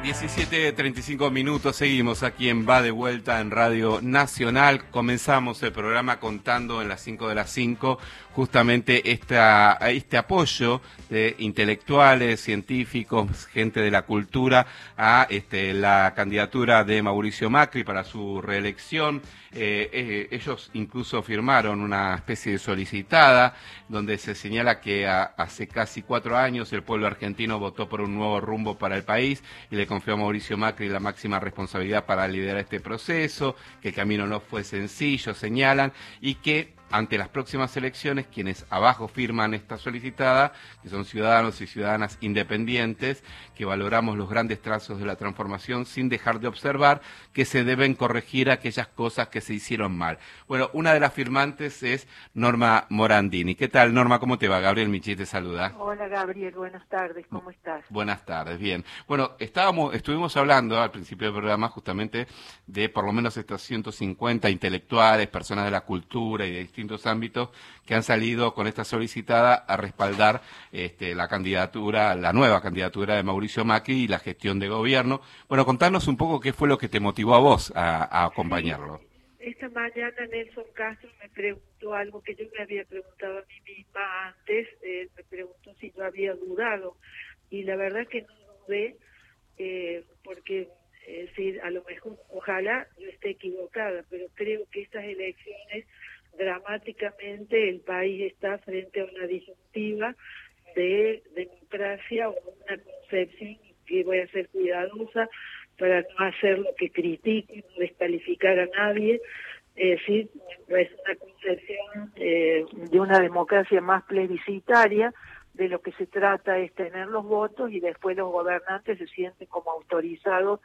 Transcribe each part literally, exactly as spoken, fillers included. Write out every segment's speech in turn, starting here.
diecisiete treinta y cinco minutos, seguimos aquí en Va de Vuelta en Radio Nacional. Comenzamos el programa contando en las cinco de las cinco justamente esta, este apoyo de intelectuales, científicos, gente de la cultura a este, la candidatura de Mauricio Macri para su reelección. Eh, eh, ellos incluso firmaron una especie de solicitada donde se señala que a, hace casi cuatro años el pueblo argentino votó por un nuevo rumbo para el país y le confió a Mauricio Macri la máxima responsabilidad para liderar este proceso, que el camino no fue sencillo, señalan, y que ante las próximas elecciones, quienes abajo firman esta solicitada, que son ciudadanos y ciudadanas independientes, que valoramos los grandes trazos de la transformación sin dejar de observar que se deben corregir aquellas cosas que se hicieron mal. Bueno, una de las firmantes es Norma Morandini. ¿Qué tal, Norma? ¿Cómo te va? Gabriel Michi te saluda. Hola, Gabriel. Buenas tardes. ¿Cómo estás? Buenas tardes. Bien. Bueno, estábamos, estuvimos hablando al principio del programa justamente de por lo menos estos ciento cincuenta intelectuales, personas de la cultura y de distintos ámbitos que han salido con esta solicitada a respaldar este, la candidatura, la nueva candidatura de Mauricio Macri y la gestión de gobierno. Bueno, contanos un poco qué fue lo que te motivó a vos a, a acompañarlo. Esta mañana Nelson Castro me preguntó algo que yo me había preguntado a mí misma antes, eh, me preguntó si yo había dudado, y la verdad que no dudé, eh, porque es decir, a lo mejor, ojalá yo esté equivocada, pero creo que estas elecciones dramáticamente el país está frente a una disyuntiva de democracia o una concepción que voy a ser cuidadosa para no hacer lo que critico y no descalificar a nadie. Es decir, es una concepción eh, de una democracia más plebiscitaria. De lo que se trata es tener los votos y después los gobernantes se sienten como autorizados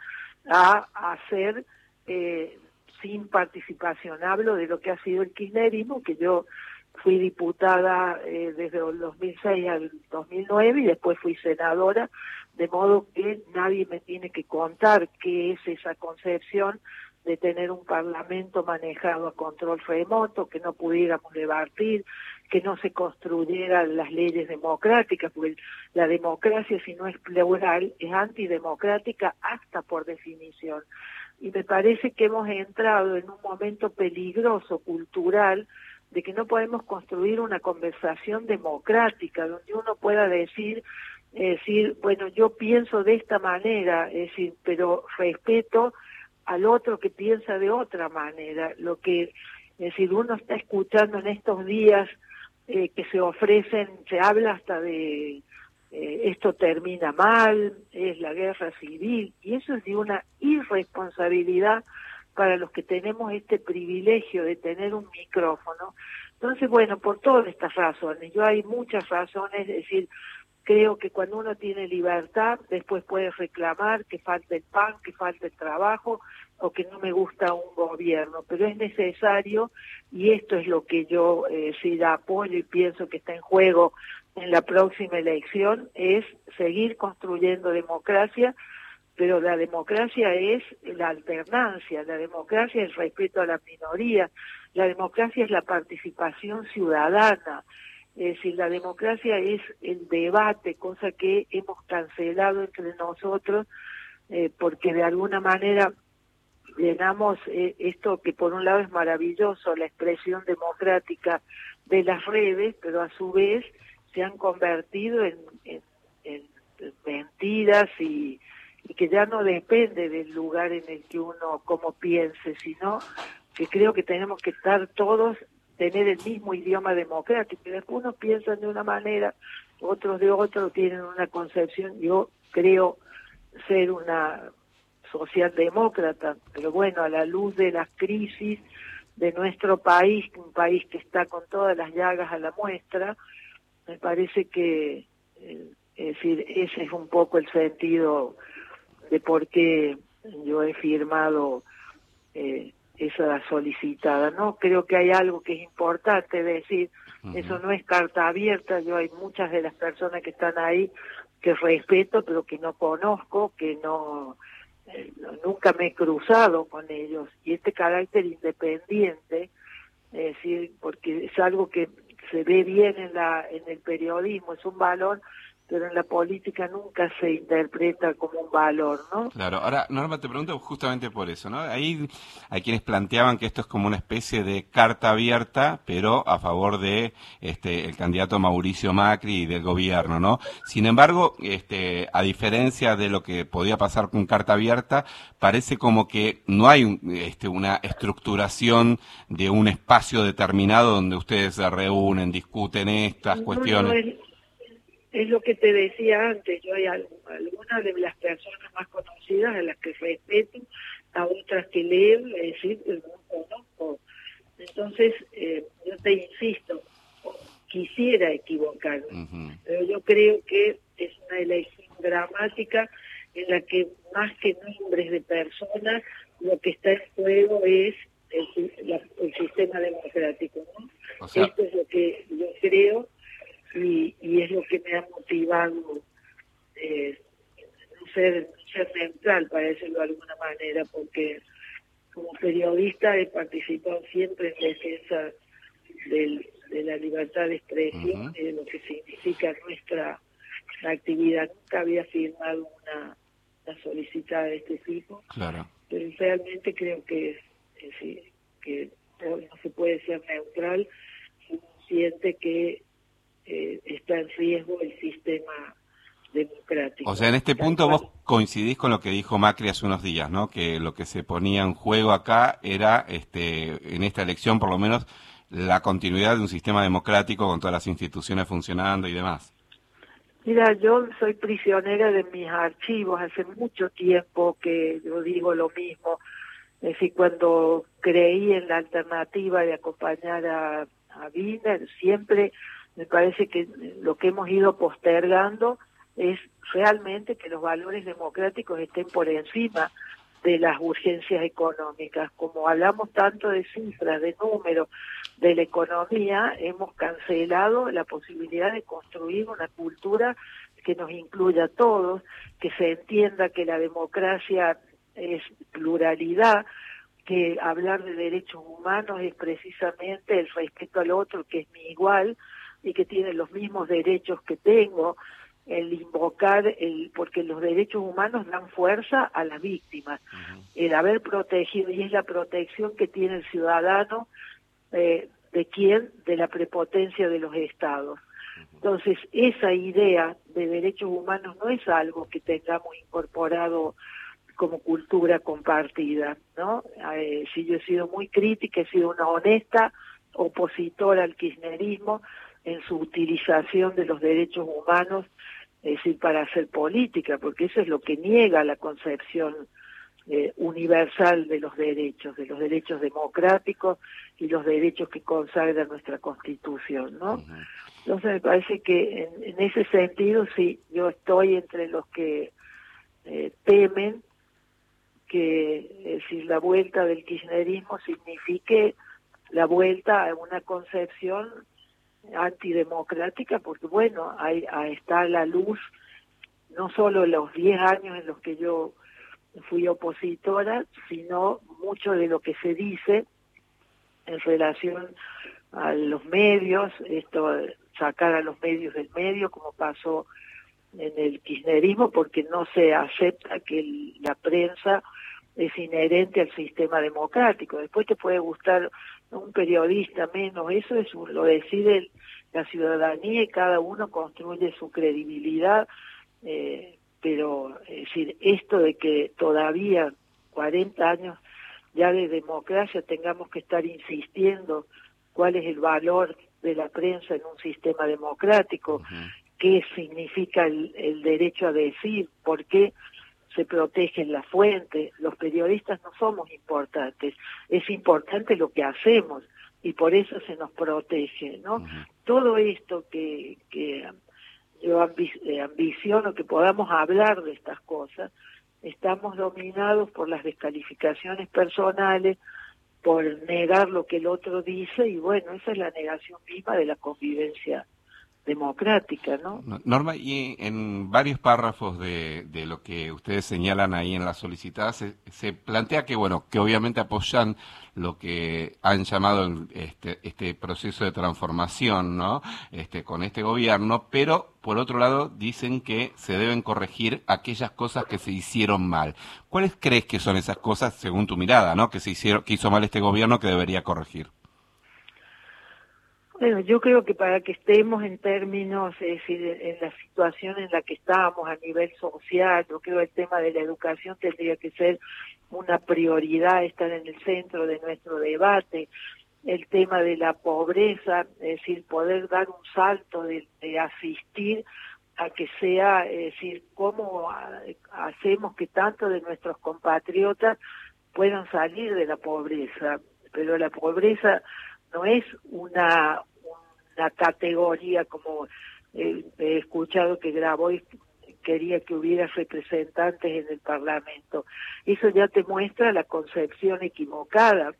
a hacer eh, sin participación. Hablo de lo que ha sido el kirchnerismo, que yo fui diputada eh, desde el dos mil seis al dos mil nueve y después fui senadora, de modo que nadie me tiene que contar qué es esa concepción de tener un parlamento manejado a control remoto, que no pudiéramos debatir, que no se construyeran las leyes democráticas, porque la democracia, si no es plural, es antidemocrática hasta por definición. Y me parece que hemos entrado en un momento peligroso cultural de que no podemos construir una conversación democrática donde uno pueda decir, es decir, bueno, yo pienso de esta manera, es decir, pero respeto al otro que piensa de otra manera. Lo que, es decir, uno está escuchando en estos días eh, que se ofrecen, se habla hasta de eh, esto termina mal, es la guerra civil, y eso es de una irresponsabilidad para los que tenemos este privilegio de tener un micrófono. Entonces, bueno, por todas estas razones, yo hay muchas razones, es decir, creo que cuando uno tiene libertad, después puede reclamar que falta el pan, que falta el trabajo, o que no me gusta un gobierno, pero es necesario, y esto es lo que yo eh, sí la apoyo y pienso que está en juego en la próxima elección, es seguir construyendo democracia, pero la democracia es la alternancia, la democracia es el respeto a la minoría, la democracia es la participación ciudadana. Es decir, la democracia es el debate, cosa que hemos cancelado entre nosotros, eh, porque de alguna manera llenamos eh, esto que por un lado es maravilloso, la expresión democrática de las redes, pero a su vez se han convertido en, en, en mentiras y, y que ya no depende del lugar en el que uno como piense, sino que creo que tenemos que estar todos tener el mismo idioma democrático, y después unos piensan de una manera, otros de otro, tienen una concepción. Yo creo ser una socialdemócrata, pero bueno, a la luz de las crisis de nuestro país, un país que está con todas las llagas a la muestra, me parece que, eh, es decir, ese es un poco el sentido de por qué yo he firmado eh, esa solicitada, ¿no? Creo que hay algo que es importante decir, uh-huh. Eso no es carta abierta, yo hay muchas de las personas que están ahí que respeto, pero que no conozco, que no, eh, nunca me he cruzado con ellos, y este carácter independiente, es decir, porque es algo que se ve bien en la en el periodismo, es un valor pero en la política nunca se interpreta como un valor, ¿no? Claro, ahora Norma, te pregunto justamente por eso, ¿no? Ahí hay quienes planteaban que esto es como una especie de carta abierta, pero a favor de este el candidato Mauricio Macri y del gobierno, ¿no? Sin embargo, este a diferencia de lo que podía pasar con carta abierta, parece como que no hay un, este, una estructuración de un espacio determinado donde ustedes se reúnen, discuten estas No, cuestiones. no es, es lo que te decía antes, yo hay algunas de las personas más conocidas a las que respeto, a otras que leo, es decir, que no conozco. Entonces, eh, yo te insisto, quisiera equivocarme, uh-huh. pero yo creo que es una elección dramática en la que más que nombres de personas, lo que está en juego es el, la, el sistema democrático, ¿no? O sea, esto es lo que yo creo y, y es lo que me ha motivado eh, no ser, ser neutral, para decirlo de alguna manera, porque como periodista he participado siempre en defensa del, de la libertad de expresión uh-huh. y de lo que significa nuestra actividad. Nunca había firmado una, una solicitada de este tipo, claro. pero realmente creo que, es decir, que no, no se puede ser neutral si uno siente que eh, está en riesgo el sistema democrático. O sea, en este punto vos coincidís con lo que dijo Macri hace unos días, ¿no? Que lo que se ponía en juego acá era, este, en esta elección por lo menos, la continuidad de un sistema democrático con todas las instituciones funcionando y demás. Mira, yo soy prisionera de mis archivos, hace mucho tiempo que yo digo lo mismo. Es decir, cuando creí en la alternativa de acompañar a, a Wiener, siempre me parece que lo que hemos ido postergando es realmente que los valores democráticos estén por encima de las urgencias económicas. Como hablamos tanto de cifras, de números, de la economía, hemos cancelado la posibilidad de construir una cultura que nos incluya a todos, que se entienda que la democracia es pluralidad, que hablar de derechos humanos es precisamente el respeto al otro, que es mi igual y que tiene los mismos derechos que tengo, el invocar, el porque los derechos humanos dan fuerza a las víctimas, uh-huh. el haber protegido, y es la protección que tiene el ciudadano, eh, ¿de quién? De la prepotencia de los estados. Uh-huh. Entonces, esa idea de derechos humanos no es algo que tengamos incorporado como cultura compartida, ¿no? Eh, si yo he sido muy crítica, he sido una honesta opositora al kirchnerismo en su utilización de los derechos humanos, es decir, para hacer política, porque eso es lo que niega la concepción eh, universal de los derechos, de los derechos democráticos y los derechos que consagra nuestra Constitución, ¿no? Uh-huh. Entonces me parece que en, en ese sentido sí, yo estoy entre los que eh, temen que, es decir, la vuelta del kirchnerismo signifique la vuelta a una concepción antidemocrática, porque bueno, ahí, ahí está la luz, no solo los diez años en los que yo fui opositora, sino mucho de lo que se dice en relación a los medios, esto sacar a los medios del medio, como pasó en el kirchnerismo, porque no se acepta que el, la prensa es inherente al sistema democrático. Después te puede gustar un periodista menos, eso es lo decide la ciudadanía y cada uno construye su credibilidad, eh, pero es decir, esto de que todavía cuarenta años ya de democracia tengamos que estar insistiendo cuál es el valor de la prensa en un sistema democrático, uh-huh. qué significa el, el derecho a decir, por qué se protegen las fuentes, los periodistas no somos importantes, es importante lo que hacemos y por eso se nos protege, ¿no? Uh-huh. Todo esto que, que yo ambi- ambiciono que podamos hablar de estas cosas, estamos dominados por las descalificaciones personales, por negar lo que el otro dice y bueno, esa es la negación misma de la convivencia democrática, ¿no? Norma, y en varios párrafos de, de lo que ustedes señalan ahí en la solicitada se, se plantea que, bueno, que obviamente apoyan lo que han llamado este, este proceso de transformación, ¿no? Este, con este gobierno, pero por otro lado dicen que se deben corregir aquellas cosas que se hicieron mal. ¿Cuáles crees que son esas cosas, según tu mirada, ¿no? Que se hicieron, que hizo mal este gobierno que debería corregir? Bueno, yo creo que para que estemos en términos, es decir, en la situación en la que estamos a nivel social, yo creo que el tema de la educación tendría que ser una prioridad, estar en el centro de nuestro debate. El tema de la pobreza, es decir, poder dar un salto de, de asistir a que sea, es decir, cómo hacemos que tanto de nuestros compatriotas puedan salir de la pobreza. Pero la pobreza no es una, una categoría como eh, he escuchado que Grabois quería que hubiera representantes en el Parlamento. Eso ya te muestra la concepción equivocada.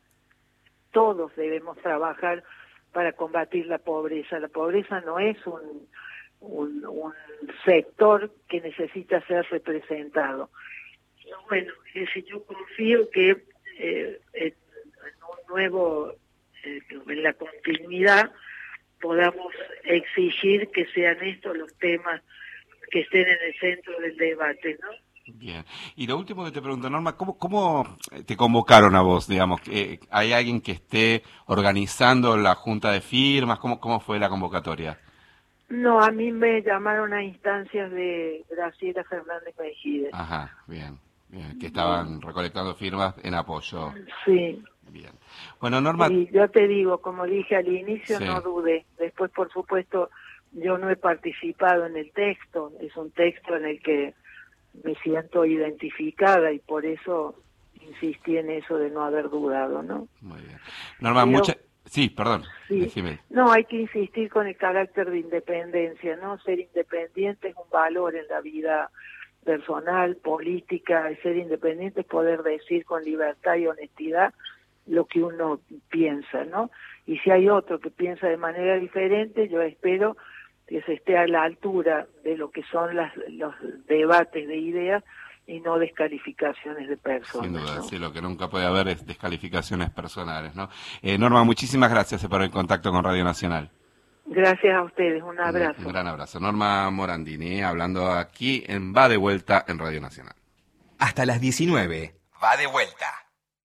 Todos debemos trabajar para combatir la pobreza. La pobreza no es un, un, un sector que necesita ser representado. Bueno, es decir, yo confío que eh, en, en un nuevo en la continuidad podamos exigir que sean estos los temas que estén en el centro del debate, ¿no? Bien. Y lo último que te pregunto, Norma, ¿cómo, cómo te convocaron a vos, digamos? ¿Hay alguien que esté organizando la junta de firmas? ¿Cómo, cómo fue la convocatoria? No, a mí me llamaron a instancias de Graciela Fernández Mejídez. Ajá, bien, bien, que estaban recolectando firmas en apoyo. Sí. Bien. Bueno, Norma... Y yo te digo, como dije al inicio, sí. no dude. Después, por supuesto, yo no he participado en el texto. Es un texto en el que me siento identificada y por eso insistí en eso de no haber dudado, ¿no? Muy bien. Norma, Pero, mucha... Sí, perdón, sí, decime. No, hay que insistir con el carácter de independencia, ¿no? Ser independiente es un valor en la vida personal, política. Ser independiente es poder decir con libertad y honestidad lo que uno piensa, ¿no? Y si hay otro que piensa de manera diferente, yo espero que se esté a la altura de lo que son las, los debates de ideas y no descalificaciones de personas. Sin duda, ¿no? sí, lo que nunca puede haber es descalificaciones personales, ¿no? Eh, Norma, muchísimas gracias por el contacto con Radio Nacional. Gracias a ustedes, un abrazo. Un, un gran abrazo. Norma Morandini, hablando aquí en Va de Vuelta en Radio Nacional. Hasta las diecinueve, Va de Vuelta.